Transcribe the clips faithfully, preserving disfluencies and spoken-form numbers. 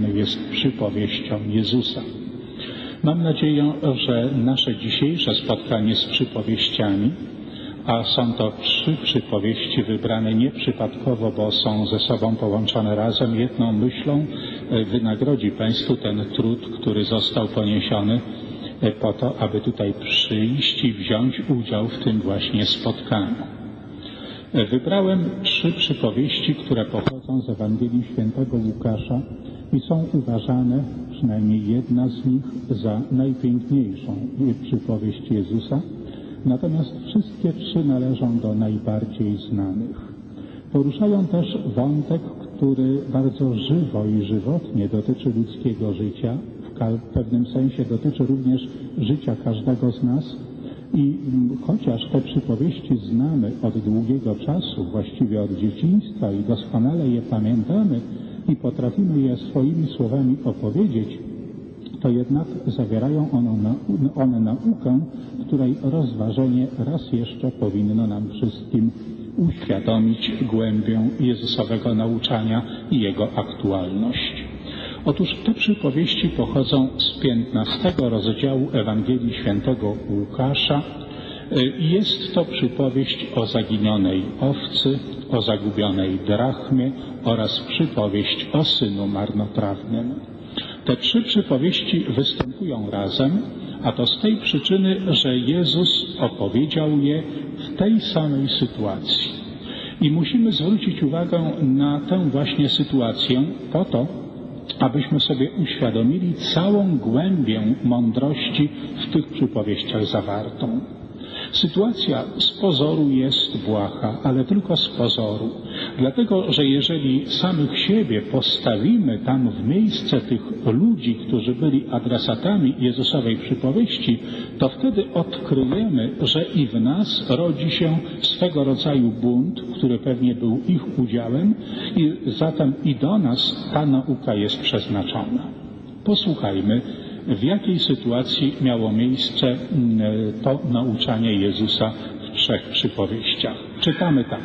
związany jest przypowieścią Jezusa. Mam nadzieję, że nasze dzisiejsze spotkanie z przypowieściami, a są to trzy przypowieści wybrane nieprzypadkowo, bo są ze sobą połączone razem jedną myślą, wynagrodzi Państwu ten trud, który został poniesiony po to, aby tutaj przyjść i wziąć udział w tym właśnie spotkaniu. Wybrałem trzy przypowieści, które pochodzą z Ewangelii Świętego Łukasza i są uważane, przynajmniej jedna z nich, za najpiękniejszą przypowieść Jezusa, natomiast wszystkie trzy należą do najbardziej znanych. Poruszają też wątek, który bardzo żywo i żywotnie dotyczy ludzkiego życia, w pewnym sensie dotyczy również życia każdego z nas i chociaż te przypowieści znamy od długiego czasu, właściwie od dzieciństwa i doskonale je pamiętamy i potrafimy je swoimi słowami opowiedzieć, to jednak zawierają one, one naukę, której rozważenie raz jeszcze powinno nam wszystkim uświadomić głębię Jezusowego nauczania i jego aktualność. Otóż te przypowieści pochodzą z piętnastego rozdziału Ewangelii Świętego Łukasza i jest to przypowieść o zaginionej owcy, o zagubionej drachmie oraz przypowieść o synu marnotrawnym. Te trzy przypowieści występują razem, a to z tej przyczyny, że Jezus opowiedział je w tej samej sytuacji. I musimy zwrócić uwagę na tę właśnie sytuację po to, abyśmy sobie uświadomili całą głębię mądrości w tych przypowieściach zawartą. Sytuacja z pozoru jest błaha, ale tylko z pozoru. Dlatego, że jeżeli samych siebie postawimy tam w miejsce tych ludzi, którzy byli adresatami Jezusowej przypowieści, to wtedy odkryjemy, że i w nas rodzi się swego rodzaju bunt, który pewnie był ich udziałem, i zatem i do nas ta nauka jest przeznaczona. Posłuchajmy, w jakiej sytuacji miało miejsce to nauczanie Jezusa w trzech przypowieściach. Czytamy tak.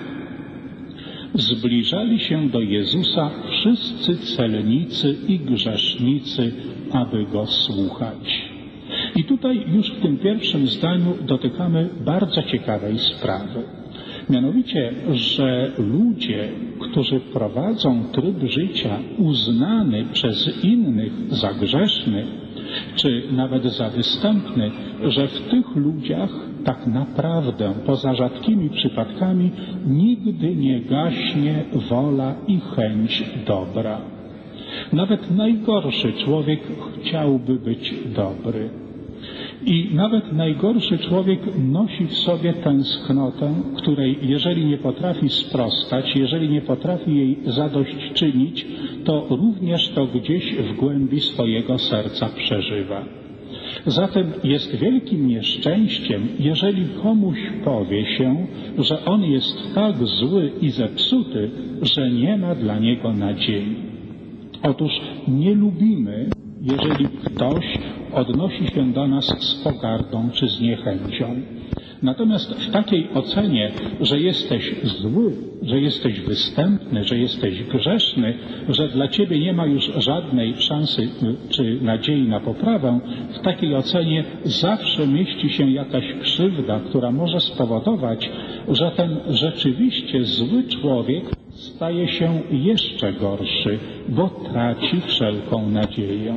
Zbliżali się do Jezusa wszyscy celnicy i grzesznicy, aby Go słuchać. I tutaj już w tym pierwszym zdaniu dotykamy bardzo ciekawej sprawy. Mianowicie, że ludzie, którzy prowadzą tryb życia uznany przez innych za grzeszny, czy nawet za występny, że w tych ludziach tak naprawdę, poza rzadkimi przypadkami, nigdy nie gaśnie wola i chęć dobra. Nawet najgorszy człowiek chciałby być dobry. I nawet najgorszy człowiek nosi w sobie tęsknotę, której jeżeli nie potrafi sprostać, jeżeli nie potrafi jej zadośćczynić, to również to gdzieś w głębi swojego serca przeżywa. Zatem jest wielkim nieszczęściem, jeżeli komuś powie się, że on jest tak zły i zepsuty, że nie ma dla niego nadziei. Otóż nie lubimy, jeżeli ktoś odnosi się do nas z pogardą czy z niechęcią. Natomiast w takiej ocenie, że jesteś zły, że jesteś występny, że jesteś grzeszny, że dla ciebie nie ma już żadnej szansy czy nadziei na poprawę, w takiej ocenie zawsze mieści się jakaś krzywda, która może spowodować, że ten rzeczywiście zły człowiek staje się jeszcze gorszy, bo traci wszelką nadzieję.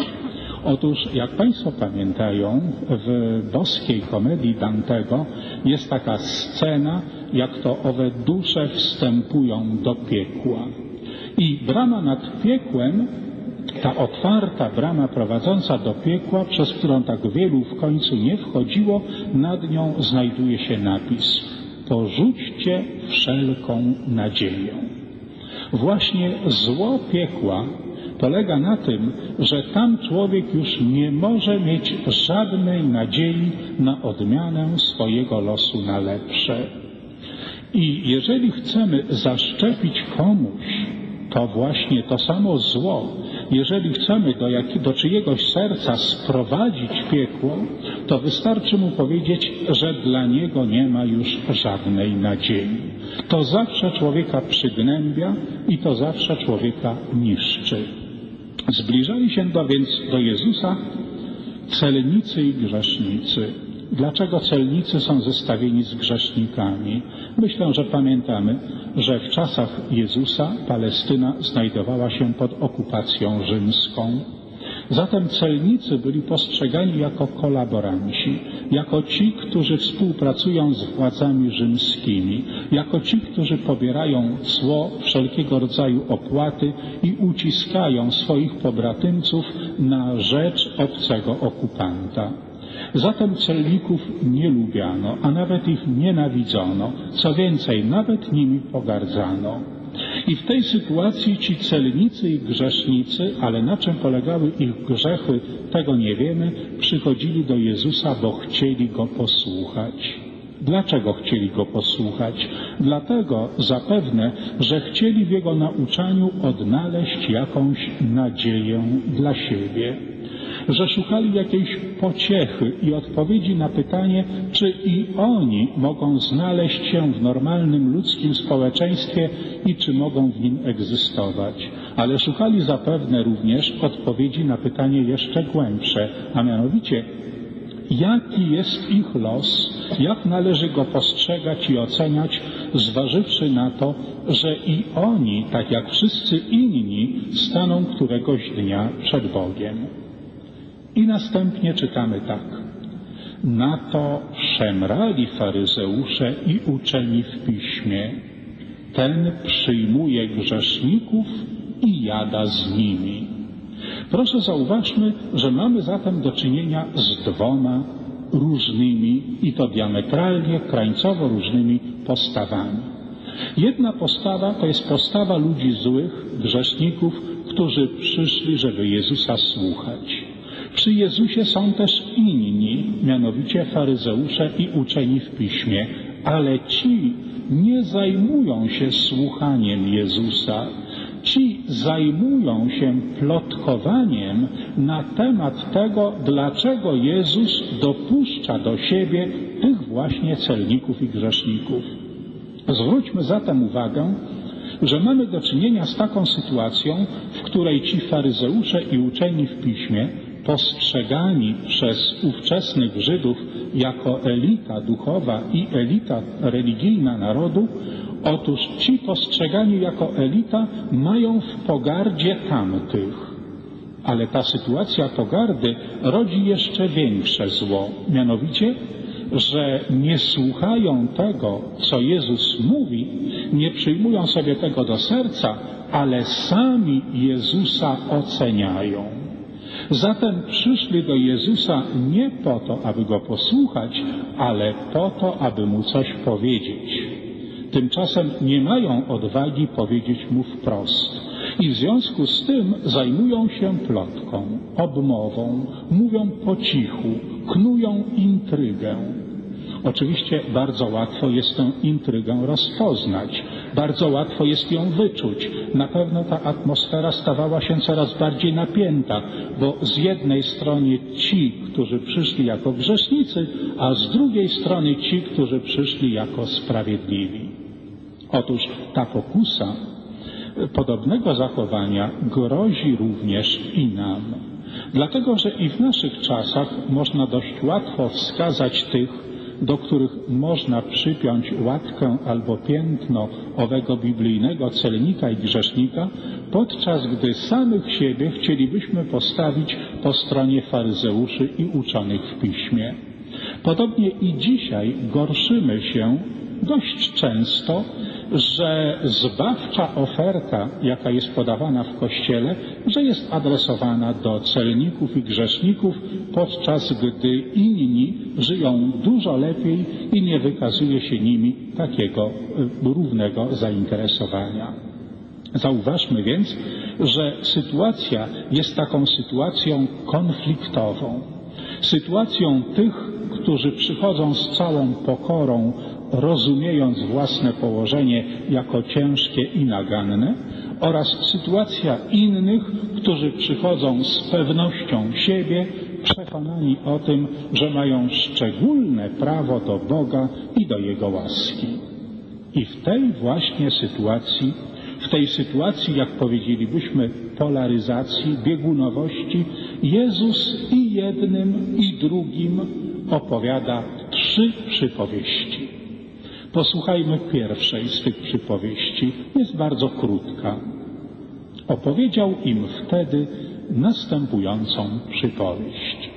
Otóż, jak Państwo pamiętają, w boskiej komedii Dantego jest taka scena, jak to owe dusze wstępują do piekła. I brama nad piekłem, ta otwarta brama prowadząca do piekła, przez którą tak wielu w końcu nie wchodziło, nad nią znajduje się napis: porzućcie wszelką nadzieję. Właśnie zło piekła polega na tym, że tam człowiek już nie może mieć żadnej nadziei na odmianę swojego losu na lepsze. I jeżeli chcemy zaszczepić komuś to właśnie to samo zło, jeżeli chcemy do, jak, do czyjegoś serca sprowadzić piekło, to wystarczy mu powiedzieć, że dla niego nie ma już żadnej nadziei. To zawsze człowieka przygnębia i to zawsze człowieka niszczy. Zbliżali się do, więc do Jezusa celnicy i grzesznicy. Dlaczego celnicy są zestawieni z grzesznikami? Myślę, że pamiętamy, że w czasach Jezusa Palestyna znajdowała się pod okupacją rzymską. Zatem celnicy byli postrzegani jako kolaboranci, jako ci, którzy współpracują z władzami rzymskimi, jako ci, którzy pobierają cło, wszelkiego rodzaju opłaty i uciskają swoich pobratymców na rzecz obcego okupanta. Zatem celników nie lubiano, a nawet ich nienawidzono, co więcej, nawet nimi pogardzano. I w tej sytuacji ci celnicy i grzesznicy, ale na czym polegały ich grzechy, tego nie wiemy, przychodzili do Jezusa, bo chcieli Go posłuchać. Dlaczego chcieli Go posłuchać? Dlatego zapewne, że chcieli w Jego nauczaniu odnaleźć jakąś nadzieję dla siebie, że szukali jakiejś pociechy i odpowiedzi na pytanie, czy i oni mogą znaleźć się w normalnym ludzkim społeczeństwie i czy mogą w nim egzystować. Ale szukali zapewne również odpowiedzi na pytanie jeszcze głębsze, a mianowicie, jaki jest ich los, jak należy go postrzegać i oceniać, zważywszy na to, że i oni, tak jak wszyscy inni, staną któregoś dnia przed Bogiem. I następnie czytamy tak. Na to szemrali faryzeusze i uczeni w piśmie. Ten przyjmuje grzeszników i jada z nimi. Proszę zauważmy, że mamy zatem do czynienia z dwoma różnymi i to diametralnie, krańcowo różnymi postawami. Jedna postawa to jest postawa ludzi złych, grzeszników, którzy przyszli, żeby Jezusa słuchać. Przy Jezusie są też inni, mianowicie faryzeusze i uczeni w piśmie, ale ci nie zajmują się słuchaniem Jezusa. Ci zajmują się plotkowaniem na temat tego, dlaczego Jezus dopuszcza do siebie tych właśnie celników i grzeszników. Zwróćmy zatem uwagę, że mamy do czynienia z taką sytuacją, w której ci faryzeusze i uczeni w piśmie, postrzegani przez ówczesnych Żydów jako elita duchowa i elita religijna narodu, otóż ci postrzegani jako elita mają w pogardzie tamtych. Ale ta sytuacja pogardy rodzi jeszcze większe zło, mianowicie, że nie słuchają tego, co Jezus mówi, nie przyjmują sobie tego do serca, ale sami Jezusa oceniają. Zatem przyszli do Jezusa nie po to, aby Go posłuchać, ale po to, aby Mu coś powiedzieć. Tymczasem nie mają odwagi powiedzieć Mu wprost. I w związku z tym zajmują się plotką, obmową, mówią po cichu, knują intrygę. Oczywiście bardzo łatwo jest tę intrygę rozpoznać, bardzo łatwo jest ją wyczuć. Na pewno ta atmosfera stawała się coraz bardziej napięta, bo z jednej strony ci, którzy przyszli jako grzesznicy, a z drugiej strony ci, którzy przyszli jako sprawiedliwi. Otóż ta pokusa podobnego zachowania grozi również i nam. Dlatego, że i w naszych czasach można dość łatwo wskazać tych, do których można przypiąć łatkę albo piętno owego biblijnego celnika i grzesznika, podczas gdy samych siebie chcielibyśmy postawić po stronie faryzeuszy i uczonych w piśmie. Podobnie i dzisiaj gorszymy się dość często, że zbawcza oferta, jaka jest podawana w Kościele, że jest adresowana do celników i grzeszników, podczas gdy inni żyją dużo lepiej i nie wykazuje się nimi takiego równego zainteresowania. Zauważmy więc, że sytuacja jest taką sytuacją konfliktową. Sytuacją tych, którzy przychodzą z całą pokorą, rozumiejąc własne położenie jako ciężkie i naganne, oraz sytuacja innych, którzy przychodzą z pewnością siebie, przekonani o tym, że mają szczególne prawo do Boga i do Jego łaski. I w tej właśnie sytuacji, w W tej sytuacji, jak powiedzielibyśmy, polaryzacji, biegunowości, Jezus i jednym, i drugim opowiada trzy przypowieści. Posłuchajmy pierwszej z tych przypowieści. Jest bardzo krótka. Opowiedział im wtedy następującą przypowieść.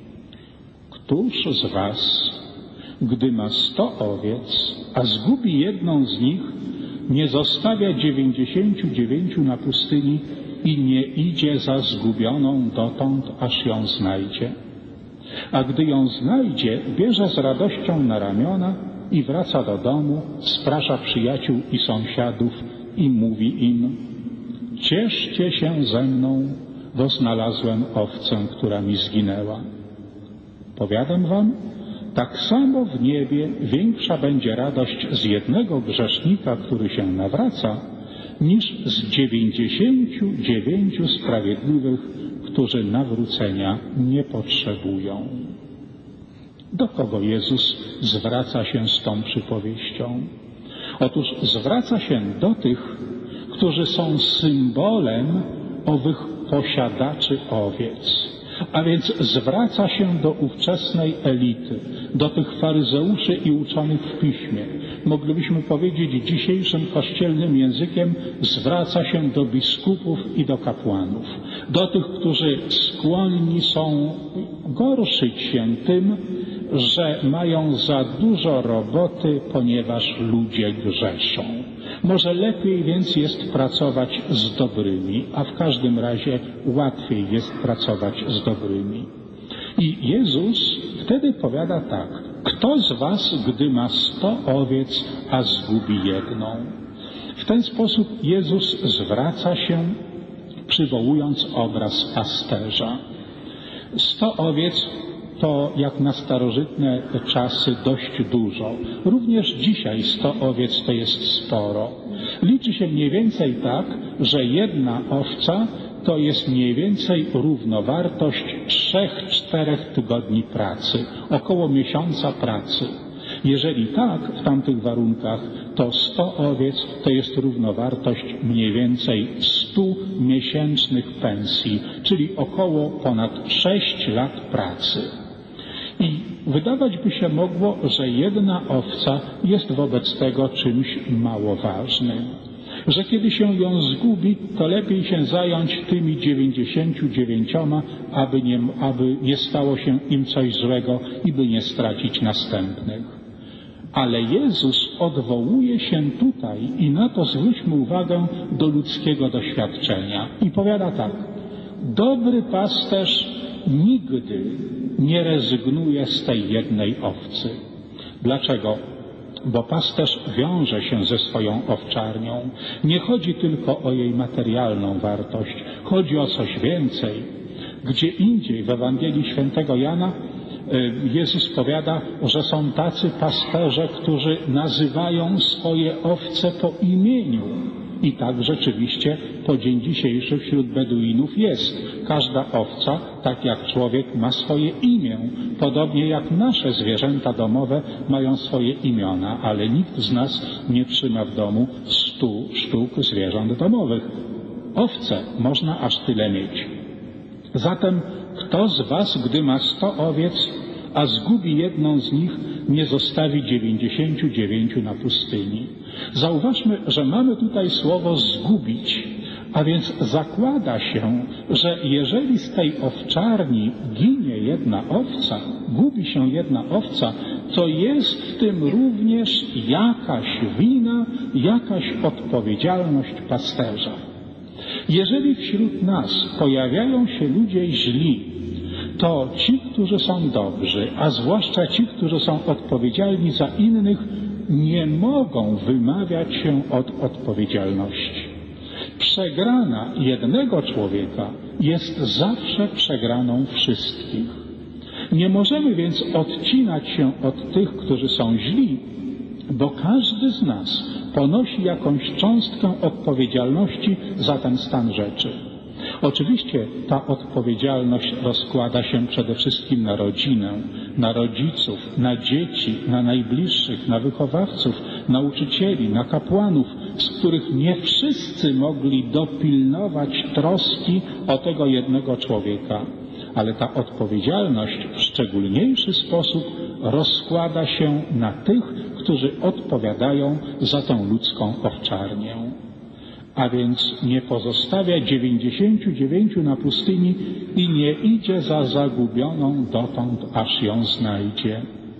Któż z was, gdy ma sto owiec, a zgubi jedną z nich, nie zostawia dziewięćdziesięciu dziewięciu na pustyni i nie idzie za zgubioną dotąd, aż ją znajdzie? A gdy ją znajdzie, bierze z radością na ramiona i wraca do domu, sprasza przyjaciół i sąsiadów i mówi im: cieszcie się ze mną, bo znalazłem owcę, która mi zginęła. Powiadam wam, tak samo w niebie większa będzie radość z jednego grzesznika, który się nawraca, niż z dziewięćdziesięciu dziewięciu sprawiedliwych, którzy nawrócenia nie potrzebują. Do kogo Jezus zwraca się z tą przypowieścią? Otóż zwraca się do tych, którzy są symbolem owych posiadaczy owiec. A więc zwraca się do ówczesnej elity, do tych faryzeuszy i uczonych w piśmie. Moglibyśmy powiedzieć dzisiejszym kościelnym językiem, zwraca się do biskupów i do kapłanów, do tych, którzy skłonni są gorszyć się tym, że mają za dużo roboty, ponieważ ludzie grzeszą. Może lepiej więc jest pracować z dobrymi, a w każdym razie łatwiej jest pracować z dobrymi. I Jezus wtedy powiada tak: kto z was, gdy ma sto owiec, a zgubi jedną? W ten sposób Jezus zwraca się, przywołując obraz pasterza. Sto owiec to jak na starożytne czasy dość dużo. Również dzisiaj sto owiec to jest sporo. Liczy się mniej więcej tak, że jedna owca to jest mniej więcej równowartość trzech, czterech tygodni pracy, około miesiąca pracy. Jeżeli tak, w tamtych warunkach, to sto owiec to jest równowartość mniej więcej stu miesięcznych pensji, czyli około ponad sześć lat pracy. I wydawać by się mogło, że jedna owca jest wobec tego czymś mało ważnym. Że kiedy się ją zgubi, to lepiej się zająć tymi dziewięćdziesięciu dziewięcioma, aby nie, aby nie stało się im coś złego i by nie stracić następnych. Ale Jezus odwołuje się tutaj, i na to zwróćmy uwagę, do ludzkiego doświadczenia. I powiada tak: dobry pasterz nigdy nie rezygnuje z tej jednej owcy. Dlaczego? Bo pasterz wiąże się ze swoją owczarnią. Nie chodzi tylko o jej materialną wartość, chodzi o coś więcej. Gdzie indziej w Ewangelii Świętego Jana Jezus powiada, że są tacy pasterze, którzy nazywają swoje owce po imieniu. I tak rzeczywiście po dzień dzisiejszy wśród Beduinów jest. Każda owca, tak jak człowiek, ma swoje imię. Podobnie jak nasze zwierzęta domowe mają swoje imiona, ale nikt z nas nie trzyma w domu stu sztuk zwierząt domowych. Owce można aż tyle mieć. Zatem kto z was, gdy ma sto owiec, a zgubi jedną z nich, nie zostawi dziewięćdziesięciu dziewięciu na pustyni? Zauważmy, że mamy tutaj słowo zgubić, a więc zakłada się, że jeżeli z tej owczarni ginie jedna owca, gubi się jedna owca, to jest w tym również jakaś wina, jakaś odpowiedzialność pasterza. Jeżeli wśród nas pojawiają się ludzie źli, to ci, którzy są dobrzy, a zwłaszcza ci, którzy są odpowiedzialni za innych, nie mogą wymawiać się od odpowiedzialności. Przegrana jednego człowieka jest zawsze przegraną wszystkich. Nie możemy więc odcinać się od tych, którzy są źli, bo każdy z nas ponosi jakąś cząstkę odpowiedzialności za ten stan rzeczy. Oczywiście ta odpowiedzialność rozkłada się przede wszystkim na rodzinę, na rodziców, na dzieci, na najbliższych, na wychowawców, nauczycieli, na kapłanów, z których nie wszyscy mogli dopilnować troski o tego jednego człowieka. Ale ta odpowiedzialność w szczególniejszy sposób rozkłada się na tych, którzy odpowiadają za tę ludzką owczarnię. A więc nie pozostawia dziewięćdziesięciu dziewięciu na pustyni i nie idzie za zagubioną dotąd, aż ją znajdzie.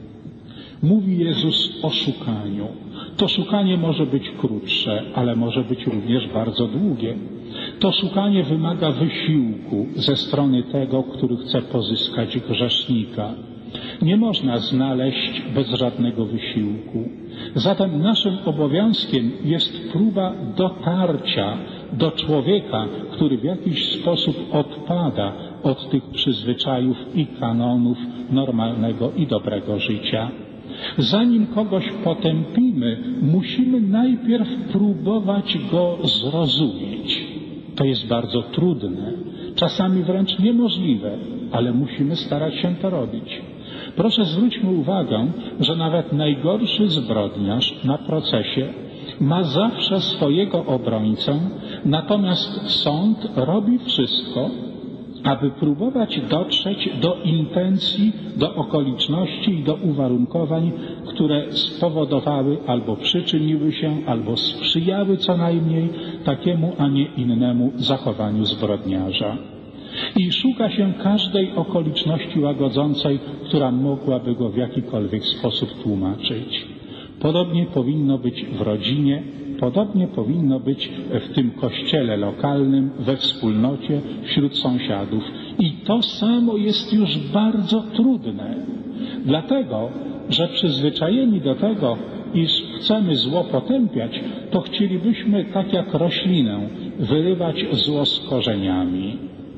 Mówi Jezus o szukaniu. To szukanie może być krótsze, ale może być również bardzo długie. To szukanie wymaga wysiłku ze strony tego, który chce pozyskać grzesznika. Nie można znaleźć bez żadnego wysiłku. Zatem naszym obowiązkiem jest próba dotarcia do człowieka, który w jakiś sposób odpada od tych przyzwyczajów i kanonów normalnego i dobrego życia. Zanim kogoś potępimy, musimy najpierw próbować go zrozumieć. To jest bardzo trudne, czasami wręcz niemożliwe, ale musimy starać się to robić. Proszę zwróćmy uwagę, że nawet najgorszy zbrodniarz na procesie ma zawsze swojego obrońcę, natomiast sąd robi wszystko, aby próbować dotrzeć do intencji, do okoliczności i do uwarunkowań, które spowodowały albo przyczyniły się, albo sprzyjały co najmniej takiemu, a nie innemu zachowaniu zbrodniarza. I szuka się każdej okoliczności łagodzącej, która mogłaby go w jakikolwiek sposób tłumaczyć. Podobnie powinno być w rodzinie, podobnie powinno być w tym kościele lokalnym, we wspólnocie, wśród sąsiadów. I to samo jest już bardzo trudne, dlatego, że przyzwyczajeni do tego, iż chcemy zło potępiać, to chcielibyśmy, tak jak roślinę, wyrywać zło z korzeniami.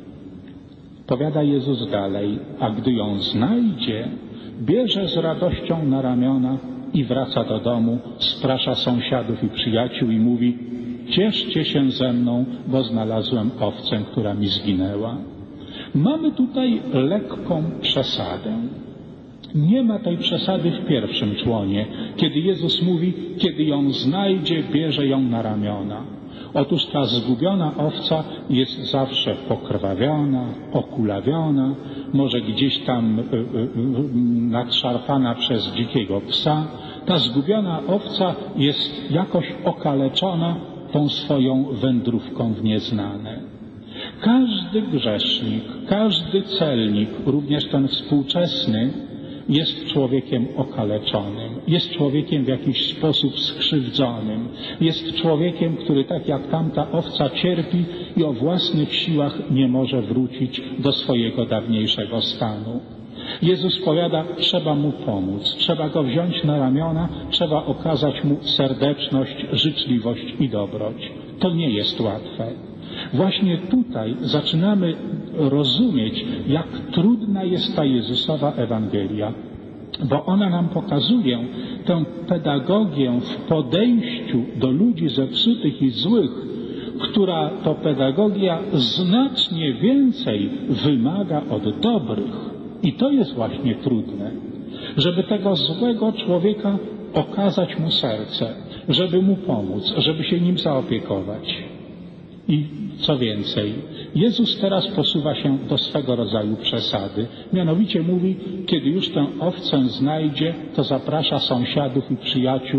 Powiada Jezus dalej, a gdy ją znajdzie, bierze z radością na ramiona i wraca do domu, sprasza sąsiadów i przyjaciół i mówi: cieszcie się ze mną, bo znalazłem owcę, która mi zginęła. Mamy tutaj lekką przesadę. Nie ma tej przesady w pierwszym członie, kiedy Jezus mówi, kiedy ją znajdzie, bierze ją na ramiona. Otóż ta zgubiona owca jest zawsze pokrwawiona, okulawiona, może gdzieś tam y, y, y, nadszarpana przez dzikiego psa. Ta zgubiona owca jest jakoś okaleczona tą swoją wędrówką w nieznane. Każdy grzesznik, każdy celnik, również ten współczesny, jest człowiekiem okaleczonym, jest człowiekiem w jakiś sposób skrzywdzonym, jest człowiekiem, który tak jak tamta owca cierpi i o własnych siłach nie może wrócić do swojego dawniejszego stanu. Jezus powiada, trzeba mu pomóc, trzeba go wziąć na ramiona, trzeba okazać mu serdeczność, życzliwość i dobroć. To nie jest łatwe. Właśnie tutaj zaczynamy rozumieć, jak trudna jest ta Jezusowa Ewangelia, bo ona nam pokazuje tę pedagogię w podejściu do ludzi zepsutych i złych, która to pedagogia znacznie więcej wymaga od dobrych. I to jest właśnie trudne, żeby tego złego człowieka okazać mu serce, żeby mu pomóc, żeby się nim zaopiekować. I co więcej, Jezus teraz posuwa się do swego rodzaju przesady. Mianowicie mówi, kiedy już tę owcę znajdzie, to zaprasza sąsiadów i przyjaciół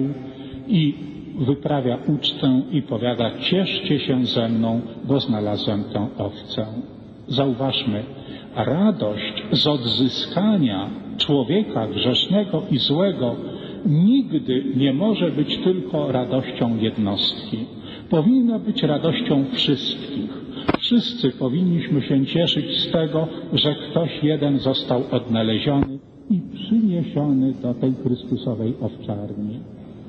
i wyprawia ucztę i powiada: cieszcie się ze mną, bo znalazłem tę owcę. Zauważmy, radość z odzyskania człowieka grzesznego i złego nigdy nie może być tylko radością jednostki. Powinna być radością wszystkich. Wszyscy powinniśmy się cieszyć z tego, że ktoś jeden został odnaleziony i przyniesiony do tej Chrystusowej owczarni.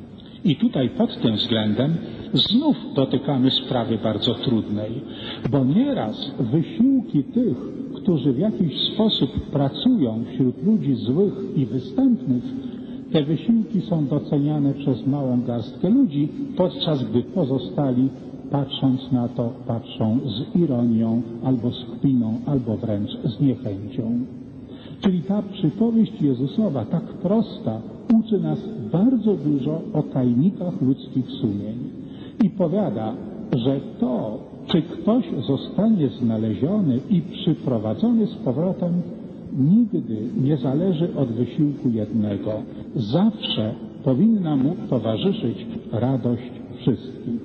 I tutaj pod tym względem znów dotykamy sprawy bardzo trudnej, bo nieraz wysiłki tych, którzy w jakiś sposób pracują wśród ludzi złych i występnych, te wysiłki są doceniane przez małą garstkę ludzi, podczas gdy pozostali, patrząc na to, patrzą z ironią, albo z kpiną, albo wręcz z niechęcią. Czyli ta przypowieść Jezusowa, tak prosta, uczy nas bardzo dużo o tajnikach ludzkich sumień. i powiada, że to, czy ktoś zostanie znaleziony i przyprowadzony z powrotem, nigdy nie zależy od wysiłku jednego. Zawsze powinna mu towarzyszyć radość wszystkich.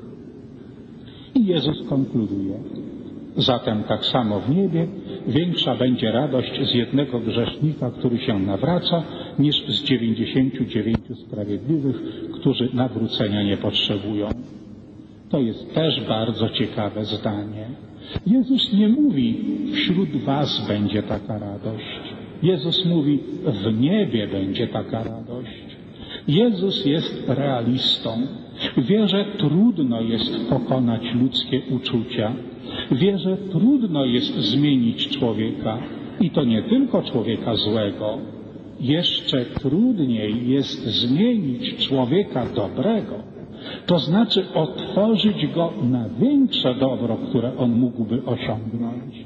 I Jezus konkluduje. Zatem tak samo w niebie większa będzie radość z jednego grzesznika, który się nawraca, niż z dziewięćdziesięciu dziewięciu sprawiedliwych, którzy nawrócenia nie potrzebują. To jest też bardzo ciekawe zdanie. Jezus nie mówi, wśród was będzie taka radość. Jezus mówi, w niebie będzie taka radość. Jezus jest realistą. Wie, że trudno jest pokonać ludzkie uczucia. Wie, że trudno jest zmienić człowieka. I to nie tylko człowieka złego. Jeszcze trudniej jest zmienić człowieka dobrego. To znaczy otworzyć go na większe dobro, które on mógłby osiągnąć.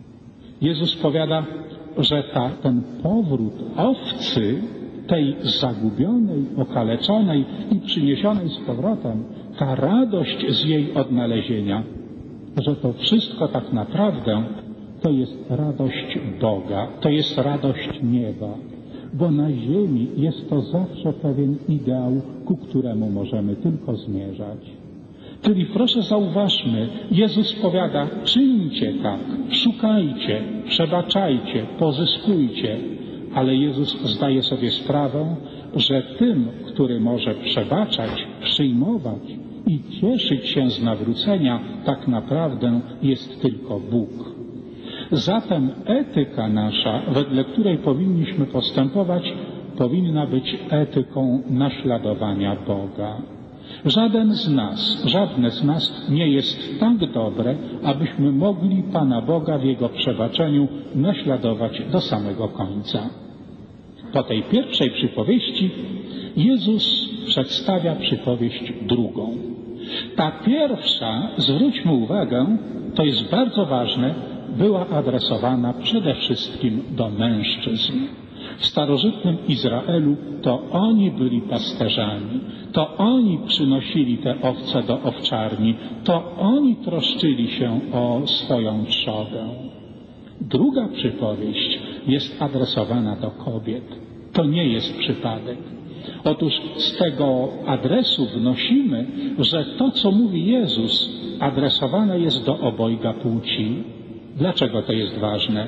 Jezus powiada, że ta, ten powrót owcy, tej zagubionej, okaleczonej i przyniesionej z powrotem, ta radość z jej odnalezienia, że to wszystko tak naprawdę to jest radość Boga, to jest radość nieba, bo na ziemi jest to zawsze pewien ideał, ku któremu możemy tylko zmierzać. Czyli proszę zauważmy, Jezus powiada, czyńcie tak, szukajcie, przebaczajcie, pozyskujcie, ale Jezus zdaje sobie sprawę, że tym, który może przebaczać, przyjmować i cieszyć się z nawrócenia, tak naprawdę jest tylko Bóg. Zatem etyka nasza, wedle której powinniśmy postępować, powinna być etyką naśladowania Boga. Żaden z nas, żadne z nas nie jest tak dobre, abyśmy mogli Pana Boga w Jego przebaczeniu naśladować do samego końca. Po tej pierwszej przypowieści Jezus przedstawia przypowieść drugą. Ta pierwsza, zwróćmy uwagę, to jest bardzo ważne, była adresowana przede wszystkim do mężczyzn. W starożytnym Izraelu to oni byli pasterzami, to oni przynosili te owce do owczarni, to oni troszczyli się o swoją trzodę. Druga przypowieść jest adresowana do kobiet. To nie jest przypadek. Otóż z tego adresu wnosimy, że to, co mówi Jezus, adresowane jest do obojga płci. Dlaczego to jest ważne?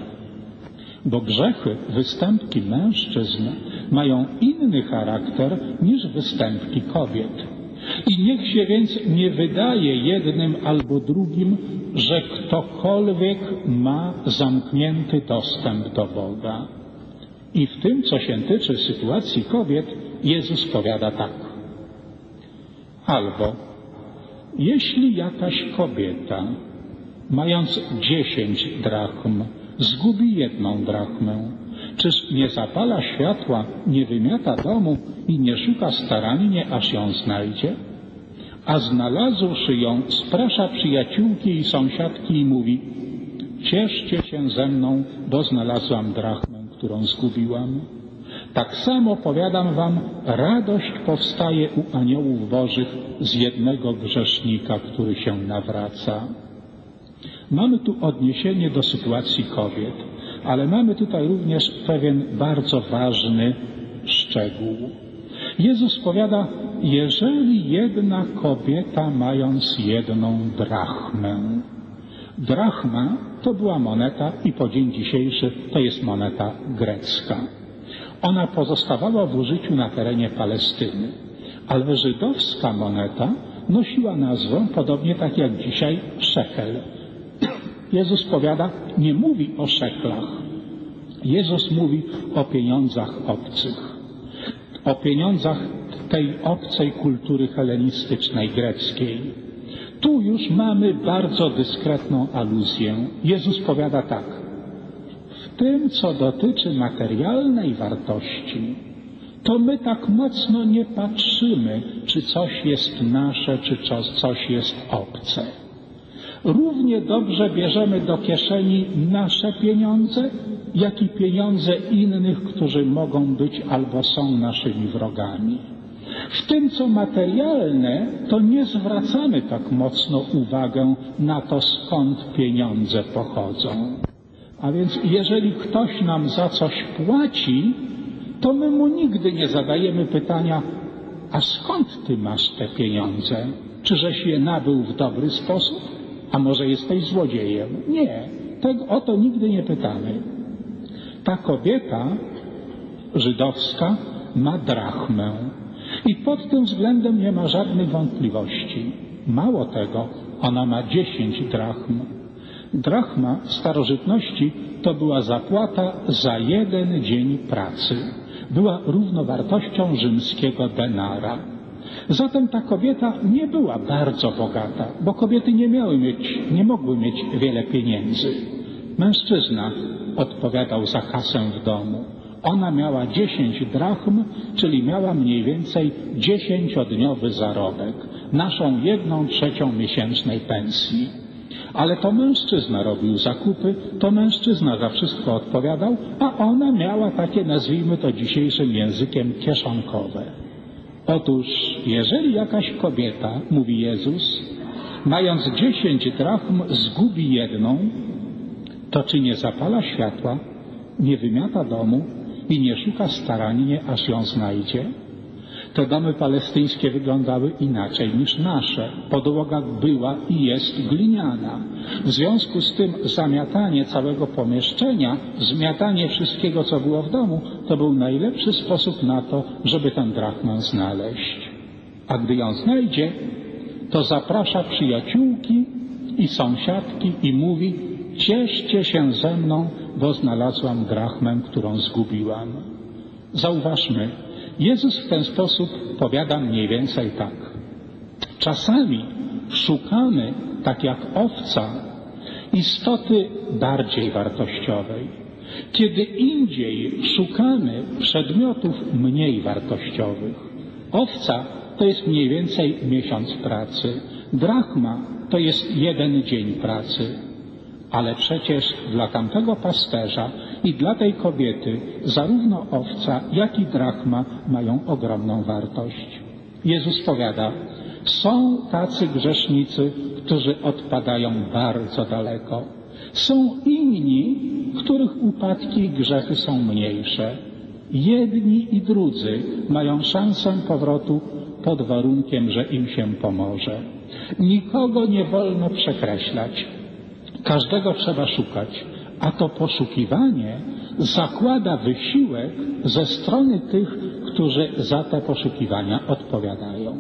Bo grzechy, występki mężczyzn mają inny charakter niż występki kobiet. I niech się więc nie wydaje jednym albo drugim, że ktokolwiek ma zamknięty dostęp do Boga. I w tym, co się tyczy sytuacji kobiet, Jezus powiada tak. Albo jeśli jakaś kobieta, mając dziesięć drachm, zgubi jedną drachmę, czyż nie zapala światła, nie wymiata domu i nie szuka starannie, aż ją znajdzie? A znalazłszy ją, sprasza przyjaciółki i sąsiadki i mówi, cieszcie się ze mną, bo znalazłam drachmę, którą zgubiłam. Tak samo, powiadam wam, radość powstaje u aniołów bożych z jednego grzesznika, który się nawraca. Mamy tu odniesienie do sytuacji kobiet, ale mamy tutaj również pewien bardzo ważny szczegół. Jezus powiada, jeżeli jedna kobieta mając jedną drachmę. Drachma to była moneta i po dzień dzisiejszy to jest moneta grecka. Ona pozostawała w użyciu na terenie Palestyny, ale żydowska moneta nosiła nazwę podobnie tak jak dzisiaj szekel. Jezus powiada, nie mówi o szeklach. Jezus mówi o pieniądzach obcych. O pieniądzach tej obcej kultury helenistycznej, greckiej. Tu już mamy bardzo dyskretną aluzję. Jezus powiada tak. W tym, co dotyczy materialnej wartości, to my tak mocno nie patrzymy, czy coś jest nasze, czy coś jest obce. Równie dobrze bierzemy do kieszeni nasze pieniądze, jak i pieniądze innych, którzy mogą być albo są naszymi wrogami. W tym, co materialne, to nie zwracamy tak mocno uwagę na to, skąd pieniądze pochodzą. A więc jeżeli ktoś nam za coś płaci, to my mu nigdy nie zadajemy pytania, a skąd ty masz te pieniądze? Czyżeś je nabył w dobry sposób? A może jesteś złodziejem? Nie, tego, o to nigdy nie pytamy. Ta kobieta żydowska ma drachmę i pod tym względem nie ma żadnych wątpliwości. Mało tego, ona ma dziesięć drachm. Drachma w starożytności to była zapłata za jeden dzień pracy. Była równowartością rzymskiego denara. Zatem ta kobieta nie była bardzo bogata, bo kobiety nie miały mieć, nie mogły mieć wiele pieniędzy. Mężczyzna odpowiadał za kasę w domu. Ona miała dziesięć drachm, czyli miała mniej więcej dziesięciodniowy zarobek, naszą jedną trzecią miesięcznej pensji. Ale to mężczyzna robił zakupy, to mężczyzna za wszystko odpowiadał, a ona miała takie, nazwijmy to dzisiejszym językiem, kieszonkowe. Otóż, jeżeli jakaś kobieta, mówi Jezus, mając dziesięć drachm zgubi jedną, to czy nie zapala światła, nie wymiata domu i nie szuka starannie, aż ją znajdzie? Te domy palestyńskie wyglądały inaczej niż nasze. Podłoga była i jest gliniana. W związku z tym zamiatanie całego pomieszczenia, zmiatanie wszystkiego, co było w domu, to był najlepszy sposób na to, żeby tę drachmę znaleźć. A gdy ją znajdzie, to zaprasza przyjaciółki i sąsiadki i mówi: cieszcie się ze mną, bo znalazłam drachmę, którą zgubiłam. Zauważmy, Jezus w ten sposób powiada mniej więcej tak. Czasami szukamy, tak jak owca, istoty bardziej wartościowej. Kiedy indziej szukamy przedmiotów mniej wartościowych. Owca to jest mniej więcej miesiąc pracy. Drachma to jest jeden dzień pracy. Ale przecież dla tamtego pasterza i dla tej kobiety zarówno owca, jak i drachma mają ogromną wartość. Jezus powiada, są tacy grzesznicy, którzy odpadają bardzo daleko. Są inni, których upadki i grzechy są mniejsze. Jedni i drudzy mają szansę powrotu pod warunkiem, że im się pomoże. Nikogo nie wolno przekreślać. Każdego trzeba szukać, a to poszukiwanie zakłada wysiłek ze strony tych, którzy za te poszukiwania odpowiadają.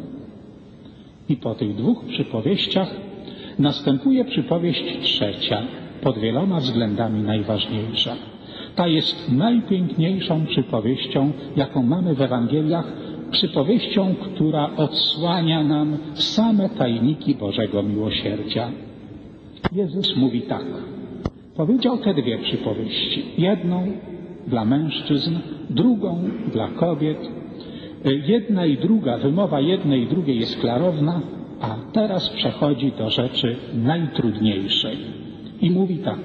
I po tych dwóch przypowieściach następuje przypowieść trzecia, pod wieloma względami najważniejsza. Ta jest najpiękniejszą przypowieścią, jaką mamy w Ewangeliach, przypowieścią, która odsłania nam same tajniki Bożego miłosierdzia. Jezus mówi tak. Powiedział te dwie przypowieści. Jedną dla mężczyzn, drugą dla kobiet. Jedna i druga, wymowa jednej i drugiej jest klarowna, a teraz przechodzi do rzeczy najtrudniejszej. I mówi tak.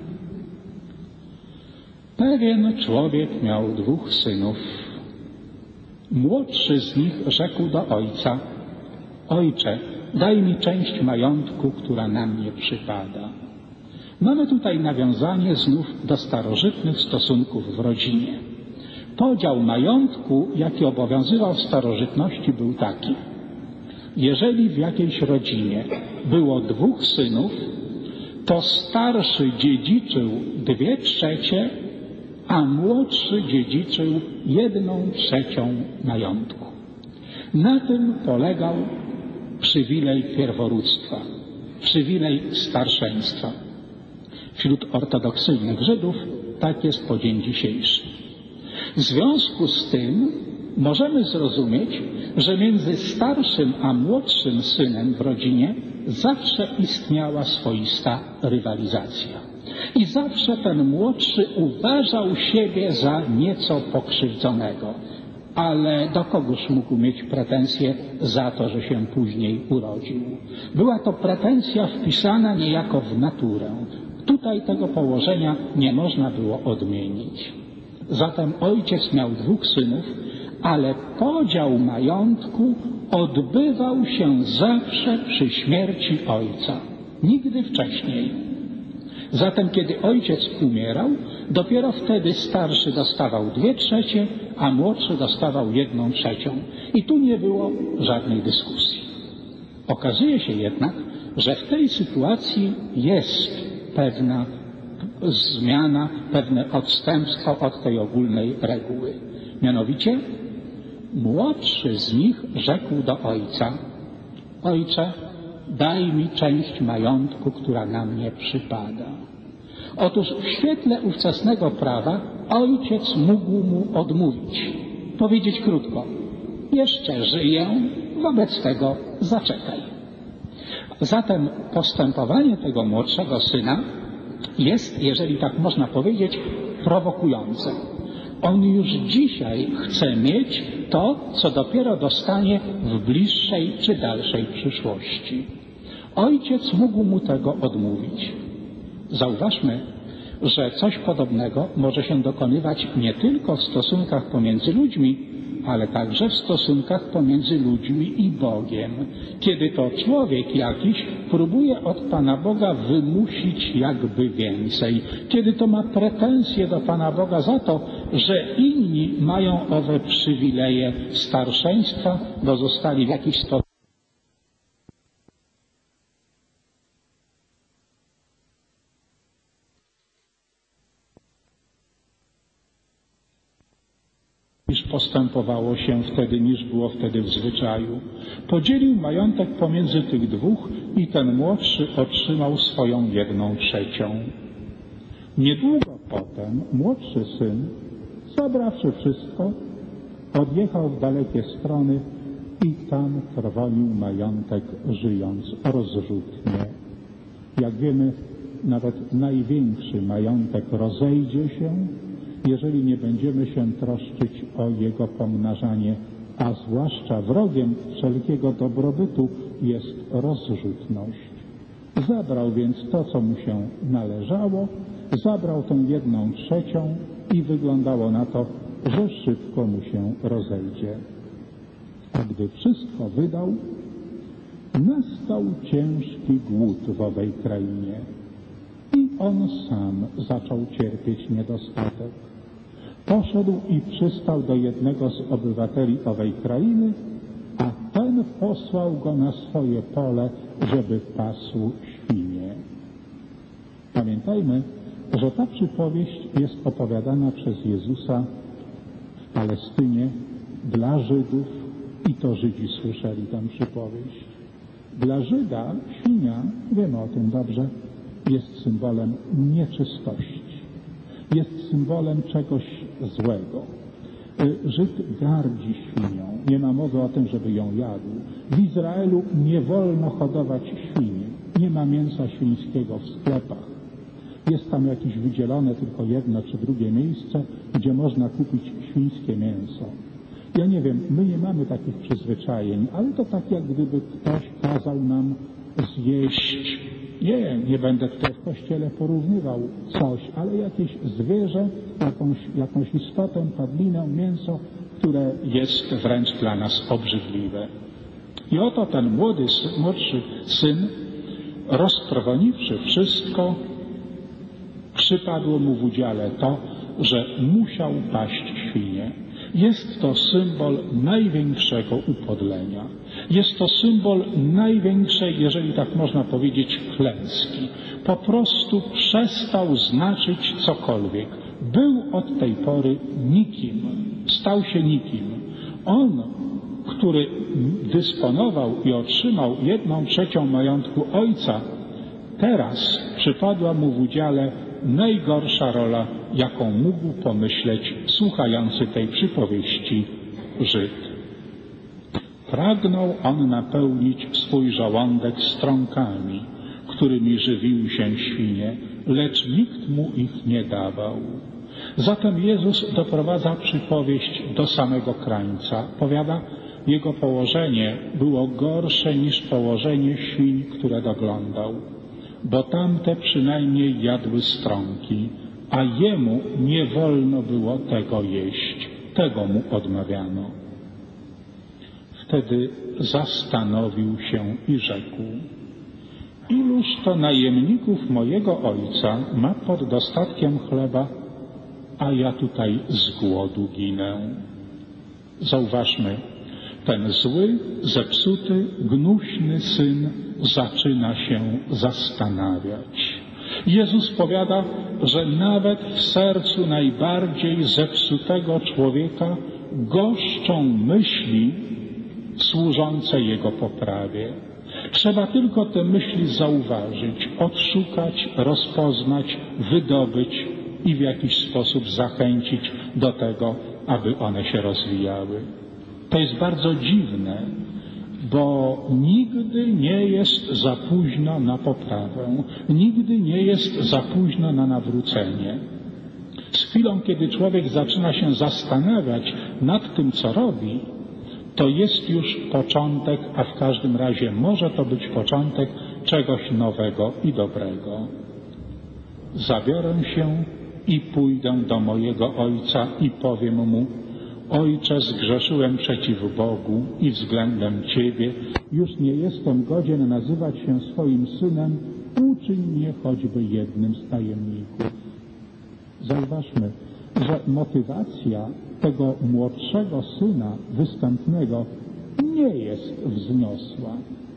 Pewien człowiek miał dwóch synów. Młodszy z nich rzekł do ojca: Ojcze, daj mi część majątku, która na mnie przypada. Mamy tutaj nawiązanie znów do starożytnych stosunków w rodzinie. Podział majątku, jaki obowiązywał w starożytności, był taki. Jeżeli w jakiejś rodzinie było dwóch synów, to starszy dziedziczył dwie trzecie, a młodszy dziedziczył jedną trzecią majątku. Na tym polegał przywilej pierworództwa, przywilej starszeństwa. Wśród ortodoksyjnych Żydów tak jest po dzień dzisiejszy. W związku z tym możemy zrozumieć, że między starszym a młodszym synem w rodzinie zawsze istniała swoista rywalizacja. I zawsze ten młodszy uważał siebie za nieco pokrzywdzonego. Ale do kogoż mógł mieć pretensje za to, że się później urodził? Była to pretensja wpisana niejako w naturę. Tutaj tego położenia nie można było odmienić. Zatem ojciec miał dwóch synów, ale podział majątku odbywał się zawsze przy śmierci ojca, nigdy wcześniej. Zatem kiedy ojciec umierał, dopiero wtedy starszy dostawał dwie trzecie, a młodszy dostawał jedną trzecią. I tu nie było żadnej dyskusji. Okazuje się jednak, że w tej sytuacji jest pewna zmiana, pewne odstępstwo od tej ogólnej reguły. Mianowicie młodszy z nich rzekł do ojca: ojcze, daj mi część majątku, która na mnie przypada. Otóż w świetle ówczesnego prawa ojciec mógł mu odmówić, powiedzieć krótko: jeszcze żyję, wobec tego zaczekaj. Zatem postępowanie tego młodszego syna jest, jeżeli tak można powiedzieć, prowokujące. On już dzisiaj chce mieć to, co dopiero dostanie w bliższej czy dalszej przyszłości. Ojciec mógł mu tego odmówić. Zauważmy, że coś podobnego może się dokonywać nie tylko w stosunkach pomiędzy ludźmi, ale także w stosunkach pomiędzy ludźmi i Bogiem. Kiedy to człowiek jakiś próbuje od Pana Boga wymusić jakby więcej. Kiedy to ma pretensje do Pana Boga za to, że inni mają owe przywileje starszeństwa, bo zostali w jakiś sposób niż postępowało się wtedy, niż było wtedy w zwyczaju. Podzielił majątek pomiędzy tych dwóch i ten młodszy otrzymał swoją jedną trzecią. Niedługo potem młodszy syn, zabrawszy wszystko, odjechał w dalekie strony i tam trwonił majątek, żyjąc rozrzutnie. Jak wiemy, nawet największy majątek rozejdzie się, jeżeli nie będziemy się troszczyć o jego pomnażanie, a zwłaszcza wrogiem wszelkiego dobrobytu jest rozrzutność. Zabrał więc to, co mu się należało, zabrał tą jedną trzecią i wyglądało na to, że szybko mu się rozejdzie. A gdy wszystko wydał, nastał ciężki głód w owej krainie i on sam zaczął cierpieć niedostatek. Poszedł i przystał do jednego z obywateli owej krainy, a ten posłał go na swoje pole, żeby pasł świnie. Pamiętajmy, że ta przypowieść jest opowiadana przez Jezusa w Palestynie dla Żydów i to Żydzi słyszeli tę przypowieść. Dla Żyda świnia, wiemy o tym dobrze, jest symbolem nieczystości. Jest symbolem czegoś złego. Żyd gardzi świnią. Nie ma mowy o tym, żeby ją jadł. W Izraelu nie wolno hodować świni. Nie ma mięsa świńskiego w sklepach. Jest tam jakieś wydzielone tylko jedno czy drugie miejsce, gdzie można kupić świńskie mięso. Ja nie wiem, my nie mamy takich przyzwyczajeń, ale to tak jak gdyby ktoś kazał nam zjeść. Nie, nie będę tutaj w kościele porównywał coś, ale jakieś zwierzę, jakąś, jakąś istotę, padlinę, mięso, które jest wręcz dla nas obrzydliwe. I oto ten młody, młodszy syn, roztrwoniwszy wszystko, przypadło mu w udziale to, że musiał paść świnie. Jest to symbol największego upodlenia. Jest to symbol największej, jeżeli tak można powiedzieć, klęski. Po prostu przestał znaczyć cokolwiek. Był od tej pory nikim. Stał się nikim. On, który dysponował i otrzymał jedną trzecią majątku ojca, teraz przypadła mu w udziale najgorsza rola, jaką mógł pomyśleć słuchający tej przypowieści Żyd. Pragnął on napełnić swój żołądek strąkami, którymi żywiły się świnie, lecz nikt mu ich nie dawał. Zatem Jezus doprowadza przypowieść do samego krańca. Powiada, jego położenie było gorsze niż położenie świń, które doglądał, bo tamte przynajmniej jadły strąki, a jemu nie wolno było tego jeść. Tego mu odmawiano. Wtedy zastanowił się i rzekł: iluż to najemników mojego ojca ma pod dostatkiem chleba, a ja tutaj z głodu ginę. Zauważmy, ten zły, zepsuty, gnuśny syn zaczyna się zastanawiać. Jezus powiada, że nawet w sercu najbardziej zepsutego człowieka goszczą myśli służące jego poprawie. Trzeba tylko te myśli zauważyć, odszukać, rozpoznać, wydobyć i w jakiś sposób zachęcić do tego, aby one się rozwijały. To jest bardzo dziwne, bo nigdy nie jest za późno na poprawę, nigdy nie jest za późno na nawrócenie. Z chwilą, kiedy człowiek zaczyna się zastanawiać nad tym, co robi, to jest już początek, a w każdym razie może to być początek czegoś nowego i dobrego. Zabiorę się i pójdę do mojego ojca i powiem mu: Ojcze, zgrzeszyłem przeciw Bogu i względem Ciebie, już nie jestem godzien nazywać się swoim synem, uczyń mnie choćby jednym z tajemników. Zauważmy, że motywacja tego młodszego syna występnego nie jest wzniosła.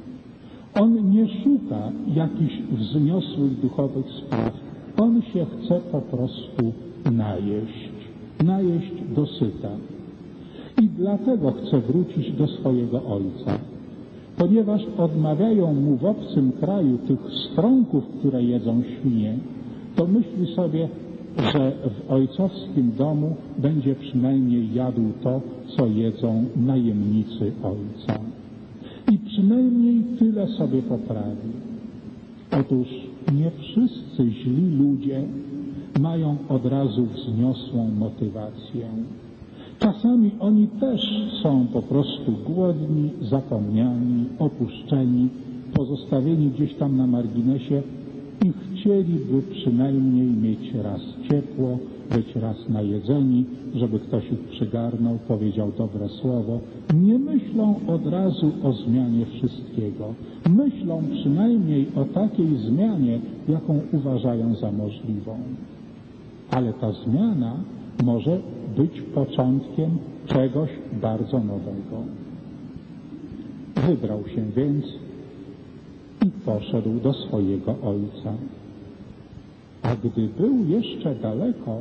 On nie szuka jakichś wzniosłych duchowych spraw. On się chce po prostu najeść, najeść dosyta. I dlatego chce wrócić do swojego ojca. Ponieważ odmawiają mu w obcym kraju tych strąków, które jedzą świnie, to myśli sobie, że w ojcowskim domu będzie przynajmniej jadł to, co jedzą najemnicy ojca. I przynajmniej tyle sobie poprawi. Otóż nie wszyscy źli ludzie mają od razu wzniosłą motywację. Czasami oni też są po prostu głodni, zapomniani, opuszczeni, pozostawieni gdzieś tam na marginesie i chcieliby przynajmniej mieć raz ciepło, być raz najedzeni, żeby ktoś ich przygarnął, powiedział dobre słowo. Nie myślą od razu o zmianie wszystkiego. Myślą przynajmniej o takiej zmianie, jaką uważają za możliwą. Ale ta zmiana może być początkiem czegoś bardzo nowego. Wybrał się więc i poszedł do swojego ojca. A gdy był jeszcze daleko,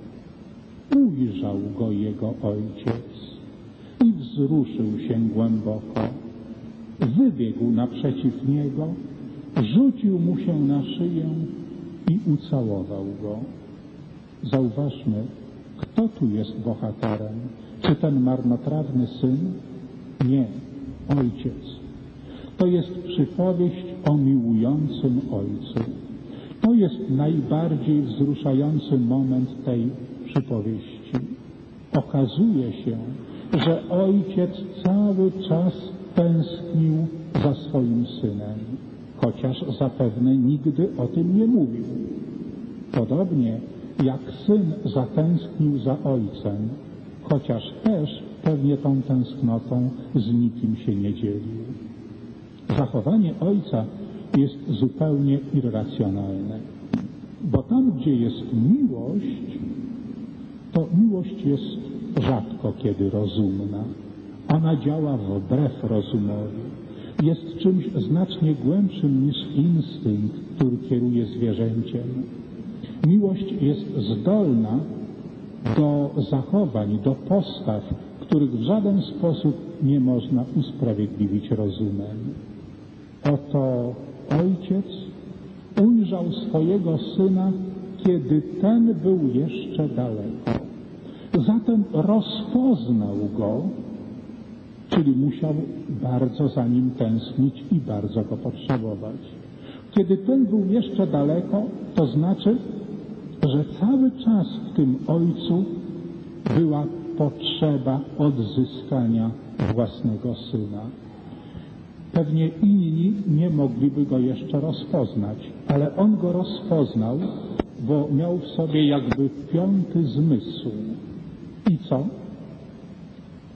ujrzał go jego ojciec i wzruszył się głęboko. Wybiegł naprzeciw niego, rzucił mu się na szyję i ucałował go. Zauważmy, kto tu jest bohaterem? Czy ten marnotrawny syn? Nie, ojciec. To jest przypowieść o miłującym ojcu. To jest najbardziej wzruszający moment tej przypowieści. Okazuje się, że ojciec cały czas tęsknił za swoim synem, chociaż zapewne nigdy o tym nie mówił. Podobnie jak syn zatęsknił za ojcem, chociaż też pewnie tą tęsknotą z nikim się nie dzielił. Zachowanie ojca jest zupełnie irracjonalne, bo tam, gdzie jest miłość, to miłość jest rzadko kiedy rozumna. Ona działa wbrew rozumowi. Jest czymś znacznie głębszym niż instynkt, który kieruje zwierzęciem. Miłość jest zdolna do zachowań, do postaw, których w żaden sposób nie można usprawiedliwić rozumem. Oto ojciec ujrzał swojego syna, kiedy ten był jeszcze daleko. Zatem rozpoznał go, czyli musiał bardzo za nim tęsknić i bardzo go potrzebować. Kiedy ten był jeszcze daleko, to znaczy, że cały czas w tym ojcu była potrzeba odzyskania własnego syna. Pewnie inni nie mogliby go jeszcze rozpoznać, ale on go rozpoznał, bo miał w sobie jakby piąty zmysł. I co?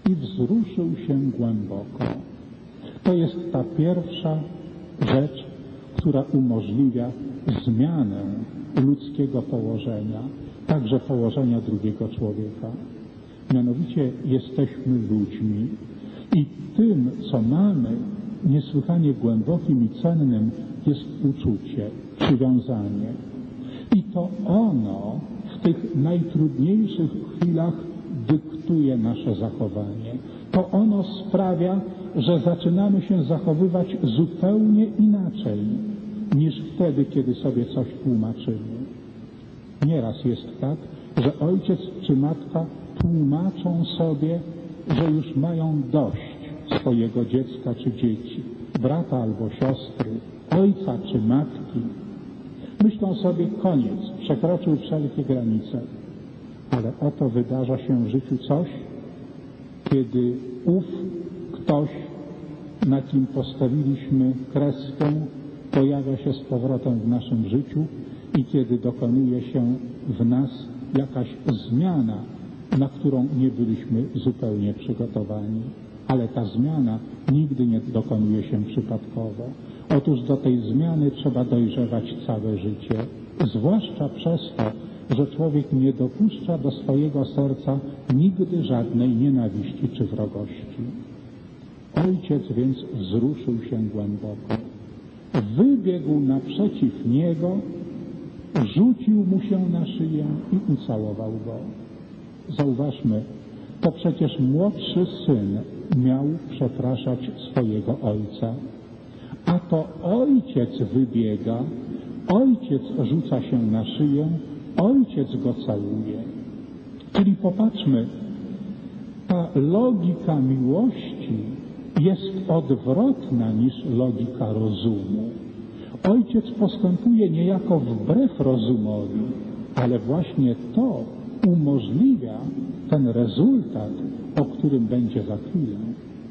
i wzruszył się głęboko. To jest ta pierwsza rzecz, która umożliwia zmianę ludzkiego położenia, także położenia drugiego człowieka. Mianowicie jesteśmy ludźmi i tym, co mamy, niesłychanie głębokim i cennym jest uczucie, przywiązanie. I to ono w tych najtrudniejszych chwilach dyktuje nasze zachowanie. To ono sprawia, że zaczynamy się zachowywać zupełnie inaczej niż wtedy, kiedy sobie coś tłumaczymy. Nieraz jest tak, że ojciec czy matka tłumaczą sobie, że już mają dość swojego dziecka czy dzieci, brata albo siostry, ojca czy matki. Myślą sobie, koniec, przekroczył wszelkie granice. Ale oto wydarza się w życiu coś, kiedy ów ktoś, na kim postawiliśmy kreskę, pojawia się z powrotem w naszym życiu i kiedy dokonuje się w nas jakaś zmiana, na którą nie byliśmy zupełnie przygotowani. Ale ta zmiana nigdy nie dokonuje się przypadkowo. Otóż do tej zmiany trzeba dojrzewać całe życie, zwłaszcza przez to, że człowiek nie dopuszcza do swojego serca nigdy żadnej nienawiści czy wrogości. Ojciec więc wzruszył się głęboko. Wybiegł naprzeciw niego, rzucił mu się na szyję i ucałował go. Zauważmy, to przecież młodszy syn miał przepraszać swojego ojca. A to ojciec wybiega, ojciec rzuca się na szyję, ojciec go całuje. Czyli popatrzmy, ta logika miłości jest odwrotna niż logika rozumu. Ojciec postępuje niejako wbrew rozumowi, ale właśnie to umożliwia ten rezultat, o którym będzie za chwilę.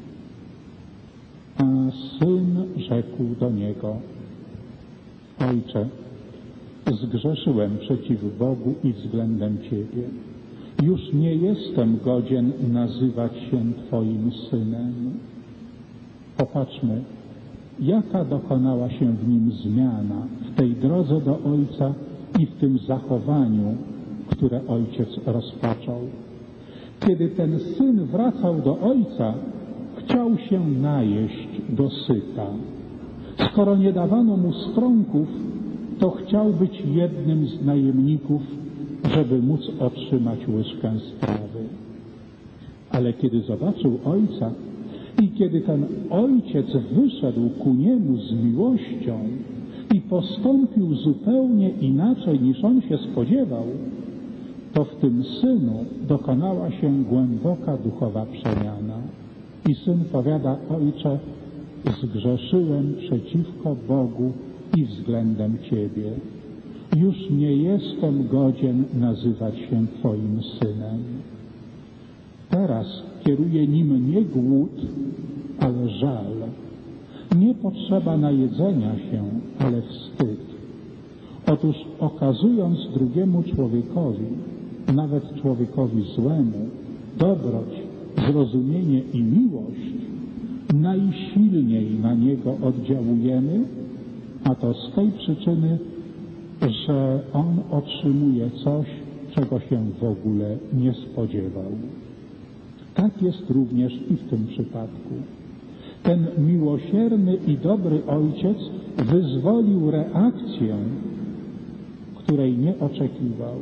A syn rzekł do niego: Ojcze, zgrzeszyłem przeciw Bogu i względem Ciebie. Już nie jestem godzien nazywać się Twoim synem. Popatrzmy, jaka dokonała się w nim zmiana w tej drodze do Ojca i w tym zachowaniu, które Ojciec rozpoczął. Kiedy ten syn wracał do Ojca, chciał się najeść dosyta. Skoro nie dawano mu strąków, to chciał być jednym z najemników, żeby móc otrzymać łyżkę strawy. Ale kiedy zobaczył Ojca i kiedy ten Ojciec wyszedł ku niemu z miłością i postąpił zupełnie inaczej niż on się spodziewał, to w tym synu dokonała się głęboka duchowa przemiana. I syn powiada: Ojcze, zgrzeszyłem przeciwko Bogu i względem Ciebie. Już nie jestem godzien nazywać się Twoim synem. Teraz kieruje nim nie głód, ale żal. Nie potrzeba najedzenia się, ale wstyd. Otóż okazując drugiemu człowiekowi, nawet człowiekowi złemu, dobroć, zrozumienie i miłość, najsilniej na niego oddziałujemy, a to z tej przyczyny, że on otrzymuje coś, czego się w ogóle nie spodziewał. Tak jest również i w tym przypadku. Ten miłosierny i dobry ojciec wyzwolił reakcję, której nie oczekiwał.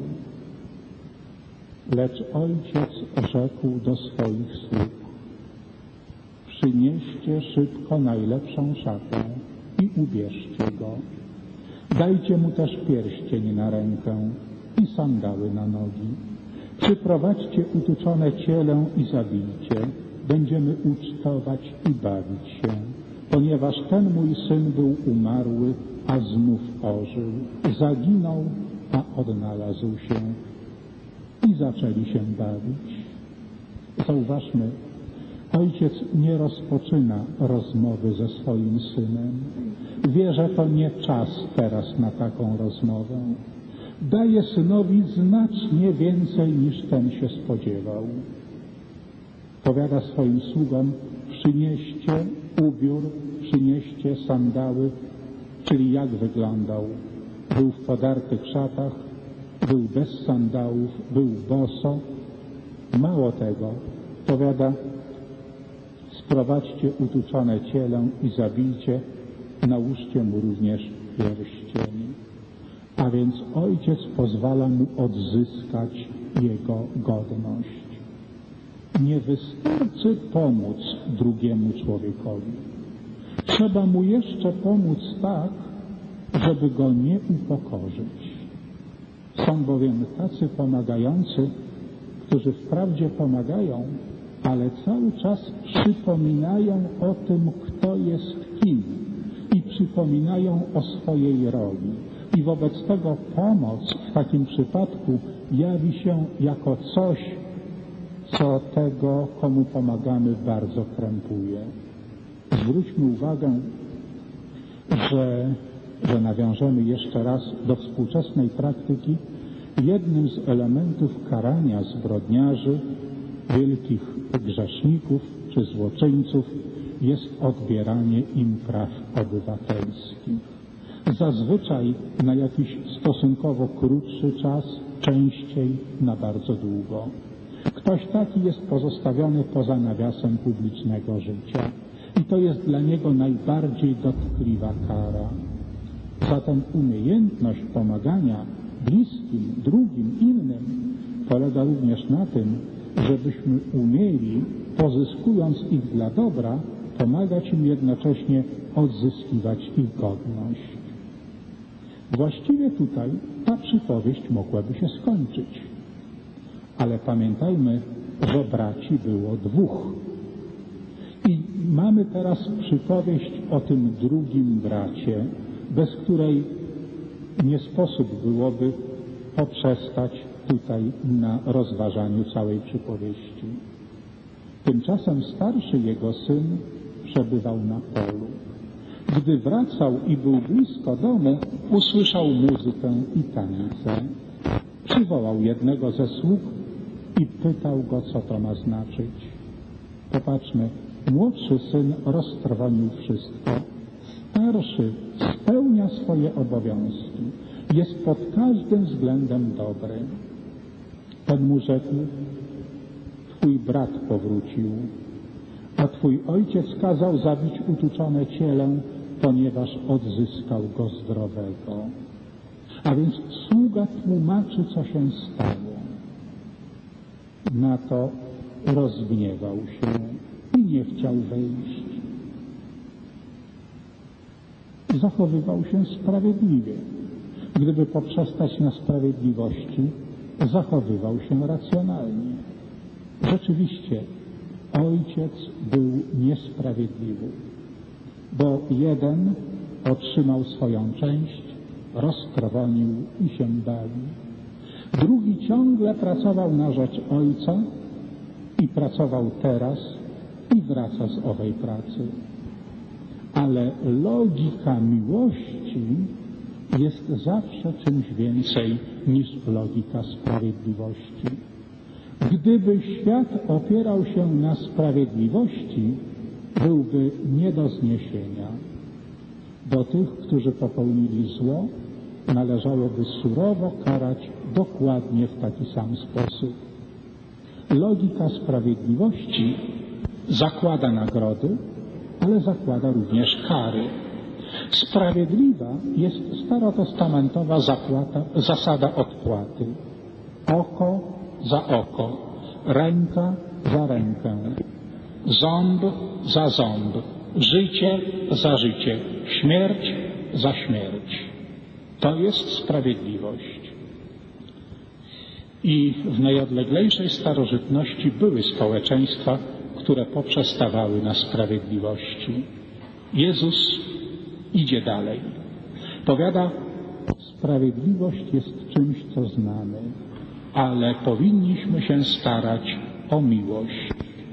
Lecz ojciec rzekł do swoich sług: przynieście szybko najlepszą szatę i ubierzcie go. Dajcie mu też pierścień na rękę i sandały na nogi. Przyprowadźcie utuczone cielę i zabijcie. Będziemy ucztować i bawić się, ponieważ ten mój syn był umarły, a znów ożył. Zaginął, a odnalazł się. I zaczęli się bawić. Zauważmy, ojciec nie rozpoczyna rozmowy ze swoim synem. Wie, że to nie czas teraz na taką rozmowę. Daje synowi znacznie więcej, niż ten się spodziewał. Powiada swoim sługom: przynieście ubiór, przynieście sandały, czyli jak wyglądał. Był w podartych szatach, był bez sandałów, był boso. Mało tego, powiada: sprowadźcie utuczone ciele i zabijcie, nałóżcie mu również pierścień. A więc ojciec pozwala mu odzyskać jego godność. Nie wystarczy pomóc drugiemu człowiekowi. Trzeba mu jeszcze pomóc tak, żeby go nie upokorzyć. Są bowiem tacy pomagający, którzy wprawdzie pomagają, ale cały czas przypominają o tym, kto jest kim i przypominają o swojej roli. I wobec tego pomoc w takim przypadku jawi się jako coś, co tego, komu pomagamy, bardzo krępuje. Zwróćmy uwagę, że, że nawiążemy jeszcze raz do współczesnej praktyki. Jednym z elementów karania zbrodniarzy, wielkich grzeszników czy złoczyńców jest odbieranie im praw obywatelskich. Zazwyczaj na jakiś stosunkowo krótszy czas, częściej na bardzo długo. Ktoś taki jest pozostawiony poza nawiasem publicznego życia i to jest dla niego najbardziej dotkliwa kara. Zatem umiejętność pomagania bliskim, drugim, innym polega również na tym, żebyśmy umieli, pozyskując ich dla dobra, pomagać im jednocześnie odzyskiwać ich godność. Właściwie tutaj ta przypowieść mogłaby się skończyć. Ale pamiętajmy, że braci było dwóch. I mamy teraz przypowieść o tym drugim bracie, bez której nie sposób byłoby poprzestać tutaj na rozważaniu całej przypowieści. Tymczasem starszy jego syn przebywał na polu. Gdy wracał i był blisko domu, usłyszał muzykę i tańce. Przywołał jednego ze sług i pytał go, co to ma znaczyć. Popatrzmy, młodszy syn roztrwonił wszystko. Starszy spełnia swoje obowiązki. Jest pod każdym względem dobry. Ten mu rzekł: twój brat powrócił, a twój ojciec kazał zabić utuczone ciele, ponieważ odzyskał go zdrowego. A więc sługa tłumaczy, co się stało. Na to rozgniewał się i nie chciał wejść. Zachowywał się sprawiedliwie. Gdyby poprzestać na sprawiedliwości, zachowywał się racjonalnie. Rzeczywiście, ojciec był niesprawiedliwy, bo jeden otrzymał swoją część, roztrwonił i się bawi. Drugi ciągle pracował na rzecz ojca i pracował teraz i wraca z owej pracy. Ale logika miłości jest zawsze czymś więcej niż logika sprawiedliwości. Gdyby świat opierał się na sprawiedliwości, byłby nie do zniesienia. Do tych, którzy popełnili zło, należałoby surowo karać dokładnie w taki sam sposób. Logika sprawiedliwości zakłada nagrody, ale zakłada również kary. Sprawiedliwa jest starotestamentowa zapłata, zasada odpłaty. Oko za oko, ręka za rękę, ząb za ząb, życie za życie, śmierć za śmierć. To jest sprawiedliwość. I w najodleglejszej starożytności były społeczeństwa, które poprzestawały na sprawiedliwości. Jezus idzie dalej. Powiada, sprawiedliwość jest czymś, co znamy, ale powinniśmy się starać o miłość.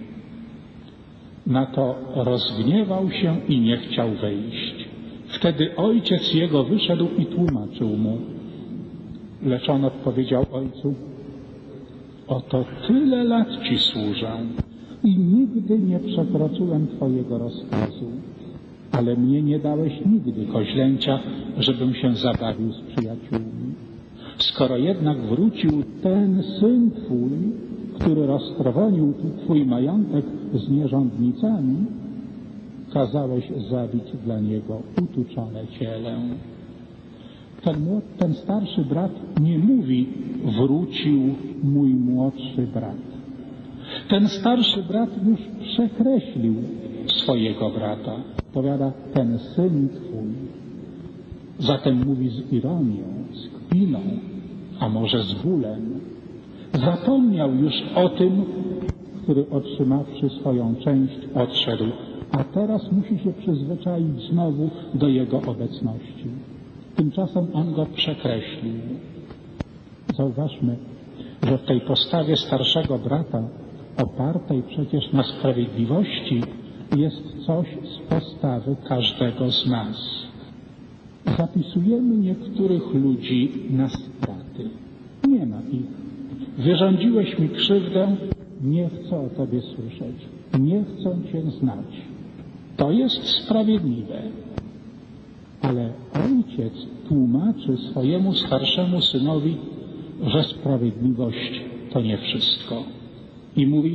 Na to rozgniewał się i nie chciał wejść. Wtedy ojciec jego wyszedł i tłumaczył mu. Lecz on odpowiedział ojcu: oto tyle lat ci służę, i nigdy nie przekroczyłem Twojego rozkazu, ale mnie nie dałeś nigdy koźlęcia, żebym się zabawił z przyjaciółmi. Skoro jednak wrócił ten syn Twój, który roztrwonił Twój majątek z nierządnicami, kazałeś zabić dla niego utuczone ciele. Ten, ten starszy brat nie mówi: wrócił mój młodszy brat. Ten starszy brat już przekreślił swojego brata. Powiada: ten syn Twój. Zatem mówi z ironią, z kpiną, a może z bólem. Zapomniał już o tym, który otrzymawszy swoją część odszedł, a teraz musi się przyzwyczaić znowu do jego obecności. Tymczasem on go przekreślił. Zauważmy, że w tej postawie starszego brata, opartej przecież na sprawiedliwości, jest coś z postawy każdego z nas. Zapisujemy niektórych ludzi na straty. Nie ma ich. Wyrządziłeś mi krzywdę, nie chcę o Tobie słyszeć. Nie chcę Cię znać. To jest sprawiedliwe. Ale ojciec tłumaczy swojemu starszemu synowi, że sprawiedliwość to nie wszystko. I mówi: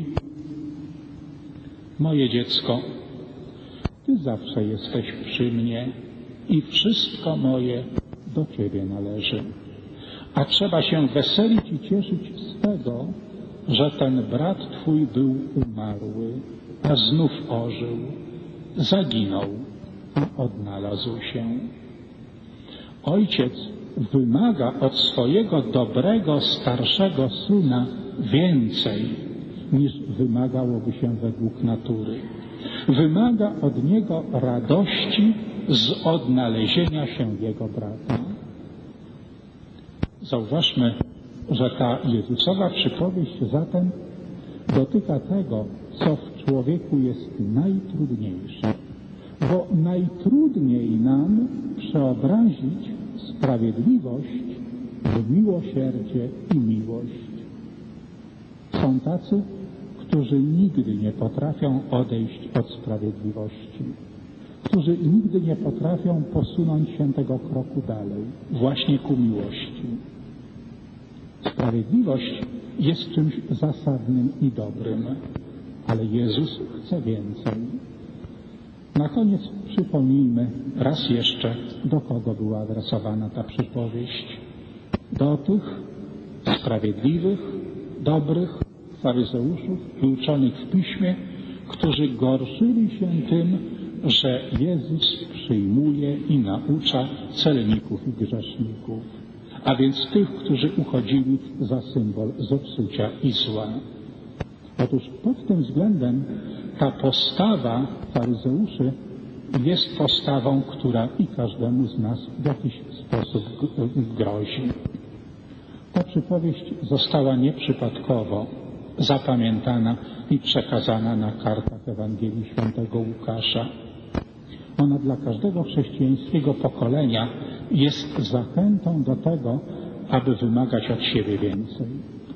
moje dziecko, Ty zawsze jesteś przy mnie i wszystko moje do Ciebie należy. A trzeba się weselić i cieszyć z tego, że ten brat Twój był umarły, a znów ożył, zaginął, a odnalazł się. Ojciec wymaga od swojego dobrego, starszego syna więcej, niż wymagałoby się według natury. Wymaga od niego radości z odnalezienia się jego brata. Zauważmy, że ta Jezusowa przypowieść zatem dotyka tego, co w człowieku jest najtrudniejsze. Bo najtrudniej nam przeobrazić sprawiedliwość w miłosierdzie i miłość. Są tacy, którzy nigdy nie potrafią odejść od sprawiedliwości, którzy nigdy nie potrafią posunąć się tego kroku dalej, właśnie ku miłości. Sprawiedliwość jest czymś zasadnym i dobrym, ale Jezus chce więcej. Na koniec przypomnijmy raz jeszcze, do kogo była adresowana ta przypowieść. Do tych sprawiedliwych, dobrych faryzeuszów i uczonych w Piśmie, którzy gorszyli się tym, że Jezus przyjmuje i naucza celników i grzeszników, a więc tych, którzy uchodzili za symbol zepsucia i zła. Otóż pod tym względem ta postawa faryzeuszy jest postawą, która i każdemu z nas w jakiś sposób grozi. Ta przypowieść została nieprzypadkowo zapamiętana i przekazana na kartach Ewangelii Świętego Łukasza. Ona dla każdego chrześcijańskiego pokolenia jest zachętą do tego, aby wymagać od siebie więcej.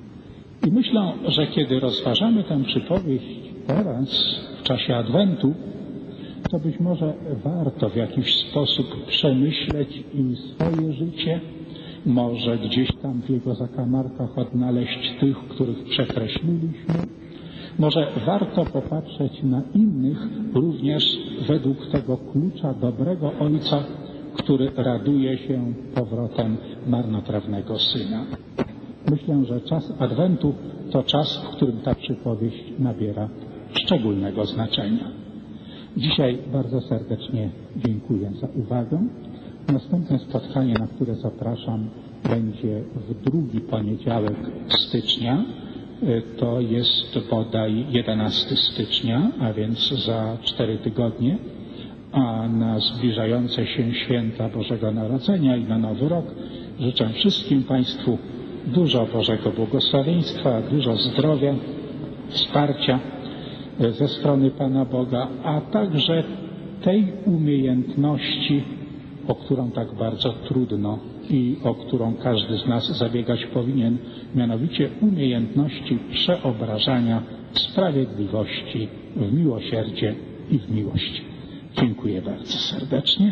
I myślę, że kiedy rozważamy tę przypowieść teraz, w czasie Adwentu, to być może warto w jakiś sposób przemyśleć i swoje życie, może gdzieś tam w jego zakamarkach odnaleźć tych, których przekreśliliśmy. Może warto popatrzeć na innych również według tego klucza dobrego ojca, który raduje się powrotem marnotrawnego syna. Myślę, że czas Adwentu to czas, w którym ta przypowieść nabiera szczególnego znaczenia. Dzisiaj bardzo serdecznie dziękuję za uwagę. Następne spotkanie, na które zapraszam, będzie w drugi poniedziałek stycznia. To jest bodaj jedenastego stycznia, a więc za cztery tygodnie. A na zbliżające się święta Bożego Narodzenia i na Nowy Rok życzę wszystkim Państwu dużo Bożego błogosławieństwa, dużo zdrowia, wsparcia ze strony Pana Boga, a także tej umiejętności, o którą tak bardzo trudno i o którą każdy z nas zabiegać powinien, mianowicie umiejętności przeobrażania w sprawiedliwości, w miłosierdzie i w miłości. Dziękuję bardzo serdecznie.